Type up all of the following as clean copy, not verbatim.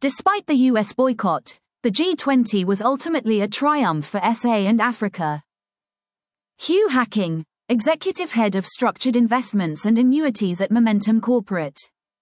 Despite the US boycott, the G20 was ultimately a triumph for SA and Africa. Hugh Hacking, Executive Head of Structured Investments and Annuities at Momentum Corporate.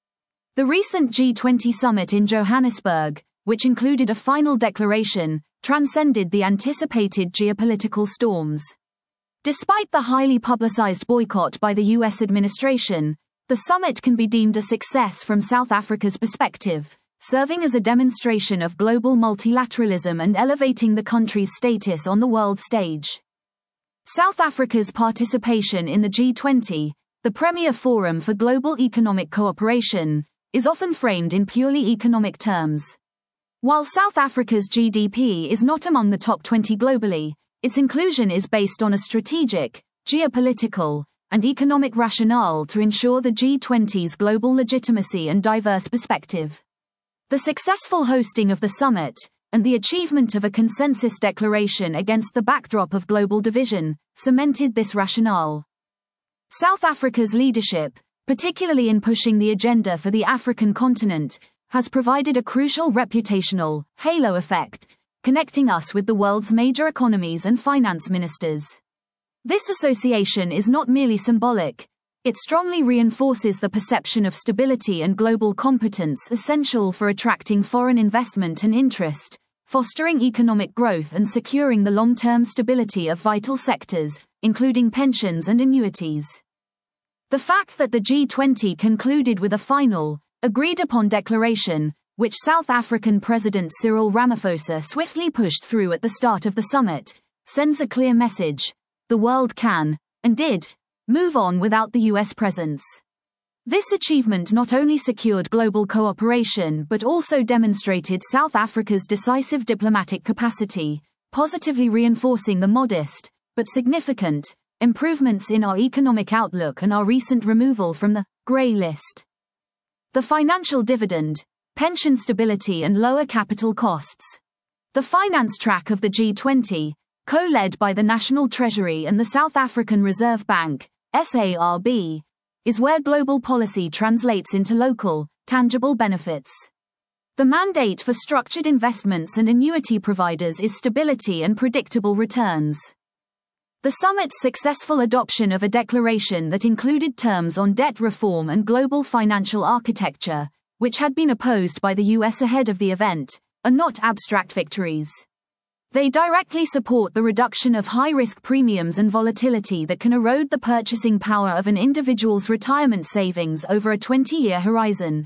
The recent G20 summit in Johannesburg, which included a final declaration, transcended the anticipated geopolitical storms. Despite the highly publicized boycott by the US administration, the summit can be deemed a success from South Africa's perspective, serving as a demonstration of global multilateralism and elevating the country's status on the world stage. South Africa's participation in the G20, the premier forum for global economic cooperation, is often framed in purely economic terms. While South Africa's GDP is not among the top 20 globally, its inclusion is based on a strategic, geopolitical, and economic rationale to ensure the G20's global legitimacy and diverse perspective. The successful hosting of the summit, and the achievement of a consensus declaration against the backdrop of global division, cemented this rationale. South Africa's leadership, particularly in pushing the agenda for the African continent, has provided a crucial reputational halo effect, connecting us with the world's major economies and finance ministers. This association is not merely symbolic, it strongly reinforces the perception of stability and global competence essential for attracting foreign investment and interest, fostering economic growth and securing the long-term stability of vital sectors, including pensions and annuities. The fact that the G20 concluded with a final, agreed-upon declaration, which South African President Cyril Ramaphosa swiftly pushed through at the start of the summit, sends a clear message: the world can, and did, move on without the US presence. This achievement not only secured global cooperation but also demonstrated South Africa's decisive diplomatic capacity, positively reinforcing the modest, but significant, improvements in our economic outlook and our recent removal from the grey list. The financial dividend, pension stability and lower capital costs. The finance track of the G20, co-led by the National Treasury and the South African Reserve Bank, SARB, is where global policy translates into local, tangible benefits. The mandate for structured investments and annuity providers is stability and predictable returns. The summit's successful adoption of a declaration that included terms on debt reform and global financial architecture, which had been opposed by the US ahead of the event, are not abstract victories. They directly support the reduction of high-risk premiums and volatility that can erode the purchasing power of an individual's retirement savings over a 20-year horizon.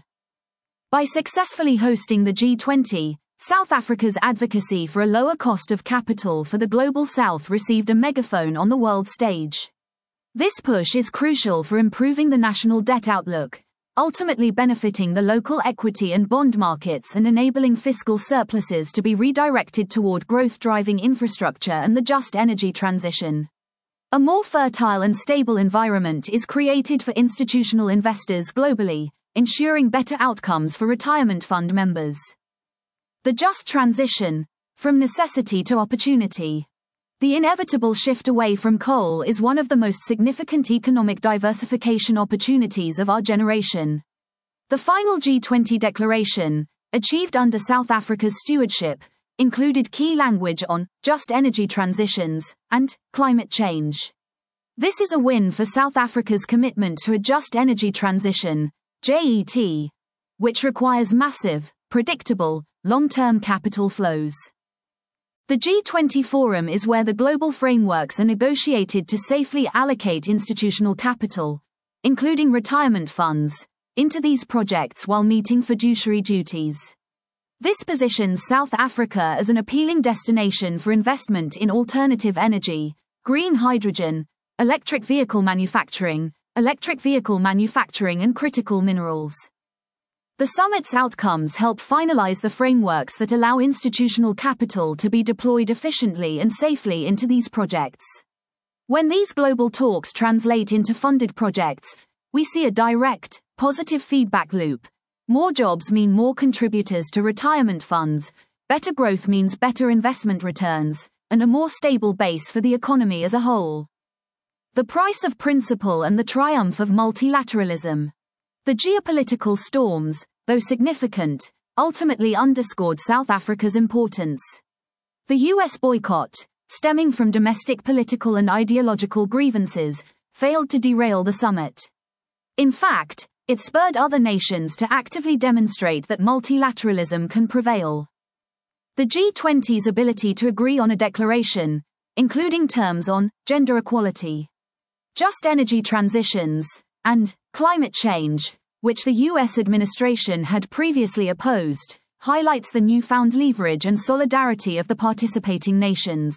By successfully hosting the G20, South Africa's advocacy for a lower cost of capital for the Global South received a megaphone on the world stage. This push is crucial for improving the national debt outlook, ultimately benefiting the local equity and bond markets and enabling fiscal surpluses to be redirected toward growth-driving infrastructure and the just energy transition. A more fertile and stable environment is created for institutional investors globally, ensuring better outcomes for retirement fund members. The just transition, from necessity to opportunity. The inevitable shift away from coal is one of the most significant economic diversification opportunities of our generation. The final G20 declaration, achieved under South Africa's stewardship, included key language on just energy transitions and climate change. This is a win for South Africa's commitment to a just energy transition, JET, which requires massive, predictable, long-term capital flows. The G20 Forum is where the global frameworks are negotiated to safely allocate institutional capital, including retirement funds, into these projects while meeting fiduciary duties. This positions South Africa as an appealing destination for investment in alternative energy, green hydrogen, electric vehicle manufacturing and critical minerals. The summit's outcomes help finalize the frameworks that allow institutional capital to be deployed efficiently and safely into these projects. When these global talks translate into funded projects, we see a direct, positive feedback loop. More jobs mean more contributors to retirement funds, better growth means better investment returns, and a more stable base for the economy as a whole. The price of principle and the triumph of multilateralism. The geopolitical storms, though significant, ultimately underscored South Africa's importance. The US boycott, stemming from domestic political and ideological grievances, failed to derail the summit. In fact, it spurred other nations to actively demonstrate that multilateralism can prevail. The G20's ability to agree on a declaration, including terms on gender equality, just energy transitions, and climate change, which the US administration had previously opposed, highlights the newfound leverage and solidarity of the participating nations.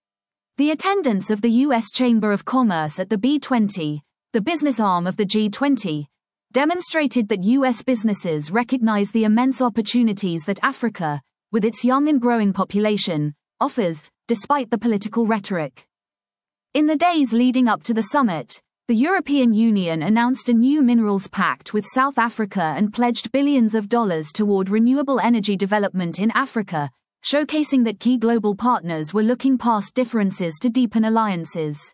The attendance of the US Chamber of Commerce at the B20, the business arm of the G20, demonstrated that US businesses recognize the immense opportunities that Africa, with its young and growing population, offers, despite the political rhetoric. In the days leading up to the summit, the European Union announced a new minerals pact with South Africa and pledged billions of dollars toward renewable energy development in Africa, showcasing that key global partners were looking past differences to deepen alliances.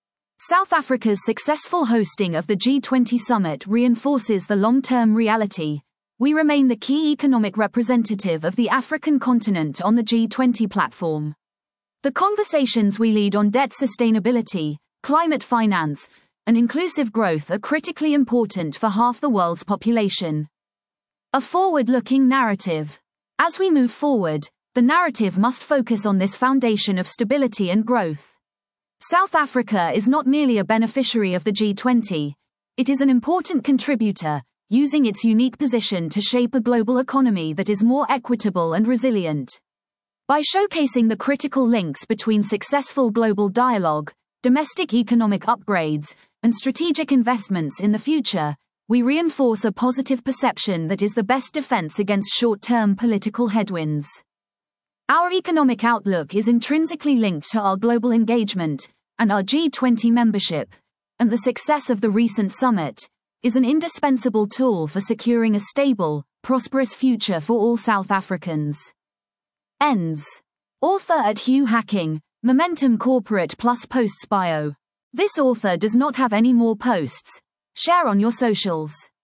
South Africa's successful hosting of the G20 summit reinforces the long-term reality: we remain the key economic representative of the African continent on the G20 platform. The conversations we lead on debt sustainability, climate finance, and inclusive growth are critically important for half the world's population. A forward-looking narrative. As we move forward, the narrative must focus on this foundation of stability and growth. South Africa is not merely a beneficiary of the G20, it is an important contributor, using its unique position to shape a global economy that is more equitable and resilient. By showcasing the critical links between successful global dialogue, domestic economic upgrades, and strategic investments in the future, we reinforce a positive perception that is the best defense against short-term political headwinds. Our economic outlook is intrinsically linked to our global engagement, and our G20 membership, and the success of the recent summit, is an indispensable tool for securing a stable, prosperous future for all South Africans. Ends. Author at Hugh Hacking, Momentum Corporate plus Posts bio. This author does not have any more posts. Share on your socials.